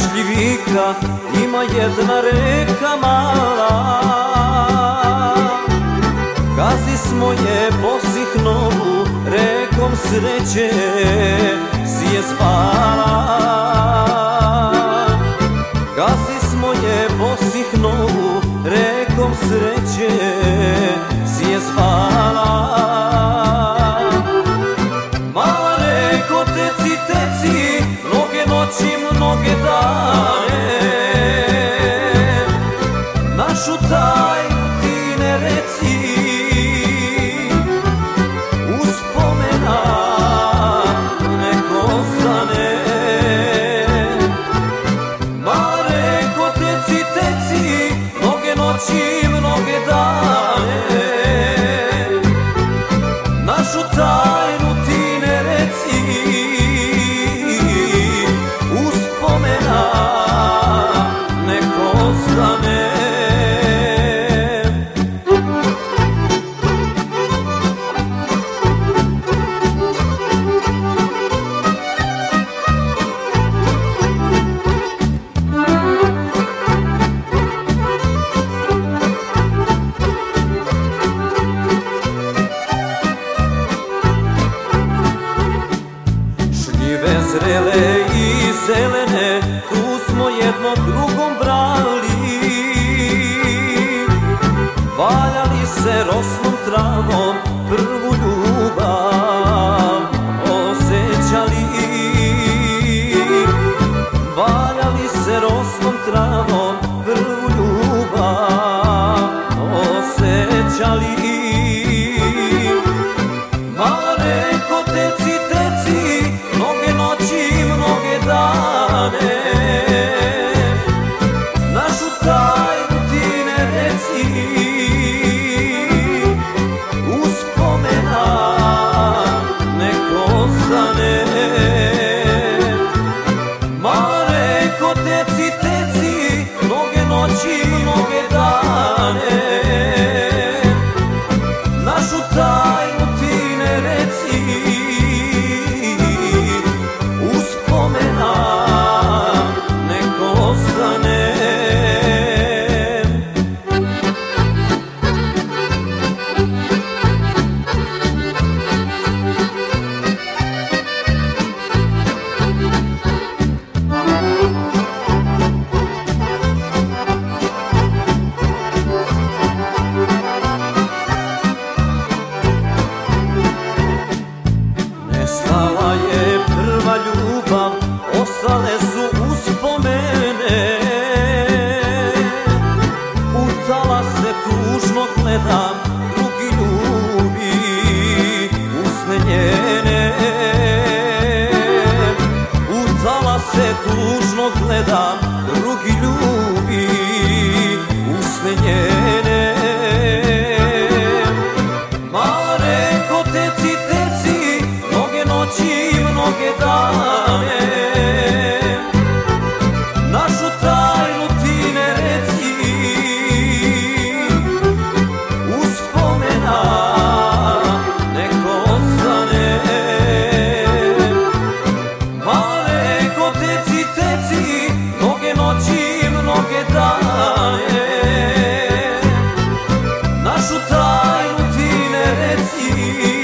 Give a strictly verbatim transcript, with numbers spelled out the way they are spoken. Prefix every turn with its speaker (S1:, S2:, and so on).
S1: Šljivika ima jedna reka mala, gazi smo je bosih nogu, rekom sreće si je zvala. Gazi smo je bosih nogu, rekom sreće si je zvala. Mala reko teci, teci, mnoge noći, mnoge dane, našu tajnu ti ne reci, uspomena nek ostane. Mala reko teci, teci, mnoge noći, mnoge dane, našu tajnu ti ne reci, uspomena nek ostane. Šljive zrele i zelene, tu smo jedno drugom brali, valjali se rosnom travom, prvu ljubav osjećali. Valjali se rosnom travom, prvu ljubav osjećali. Mala reko teci, teci, mnoge noći, mnoge dane, našu tajnu ti ne reci, uspomena nek ostane. Mala reko teci, teci, mnoge noći, mnoge dane, našu tajnu ti ne reci, uspomena nek ostane. Nestala je prva ljubav, ostale su uspomene. U talase tužno gledam, drugi ljubi usne njene. U talase tužno gledam, drugi ljubi usne njene. Mala reko teci, teci, mnoge noći, mnoge dane, našu tajnu ti ne reci, uspomena nek ostane. Mala reko teci, teci, mnoge noći, mnoge dane, našu tajnu ti ne reci,